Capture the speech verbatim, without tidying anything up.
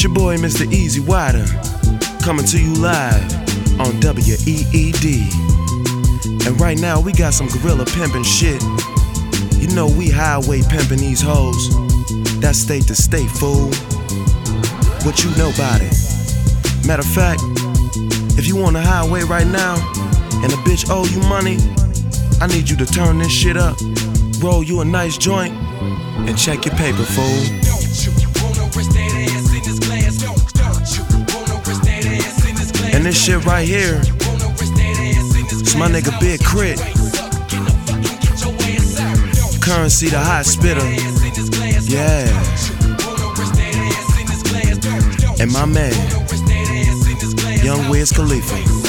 It's your boy, Mister Easy Wider, coming to you live on W E E D. And right now we got some gorilla pimpin' shit. You know we highway pimpin' these hoes. That's state to state, fool. What you know about it? Matter of fact, if you on the highway right now and a bitch owe you money, I need you to turn this shit up, roll you a nice joint, and check your paper, fool. And this shit right here, it's my nigga Big Crit, Currency the hot spitter, yeah. And my man, Young Wiz Khalifa.